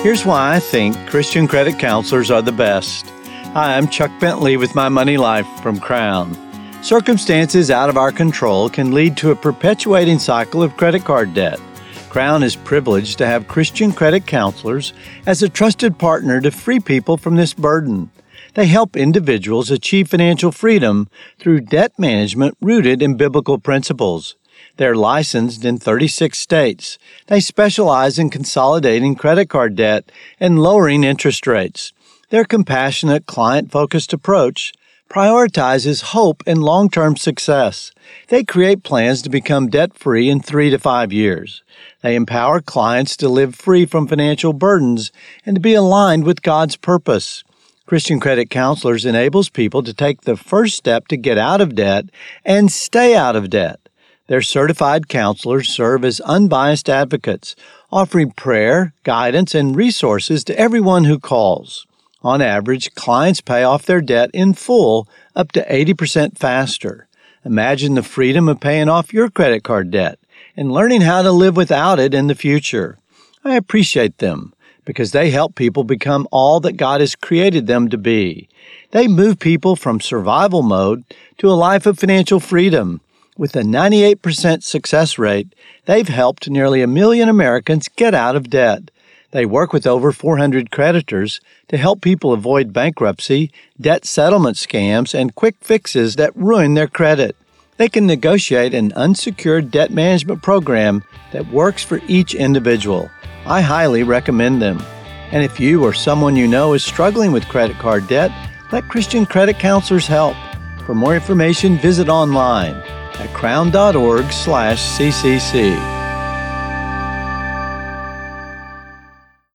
Here's why I think Christian credit counselors are the best. Hi, I'm Chuck Bentley with My Money Life from Crown. Circumstances out of our control can lead to a perpetuating cycle of credit card debt. Crown is privileged to have Christian credit counselors as a trusted partner to free people from this burden. They help individuals achieve financial freedom through debt management rooted in biblical principles. They're licensed in 36 states. They specialize in consolidating credit card debt and lowering interest rates. Their compassionate, client-focused approach prioritizes hope and long-term success. They create plans to become debt-free in 3 to 5 years. They empower clients to live free from financial burdens and to be aligned with God's purpose. Christian Credit Counselors enables people to take the first step to get out of debt and stay out of debt. Their certified counselors serve as unbiased advocates, offering prayer, guidance, and resources to everyone who calls. On average, clients pay off their debt in full up to 80% faster. Imagine the freedom of paying off your credit card debt and learning how to live without it in the future. I appreciate them because they help people become all that God has created them to be. They move people from survival mode to a life of financial freedom. With a 98% success rate, they've helped nearly 1 million Americans get out of debt. They work with over 400 creditors to help people avoid bankruptcy, debt settlement scams, and quick fixes that ruin their credit. They can negotiate an unsecured debt management program that works for each individual. I highly recommend them. And if you or someone you know is struggling with credit card debt, let Christian Credit Counselors help. For more information, visit online at crown.org/CCC.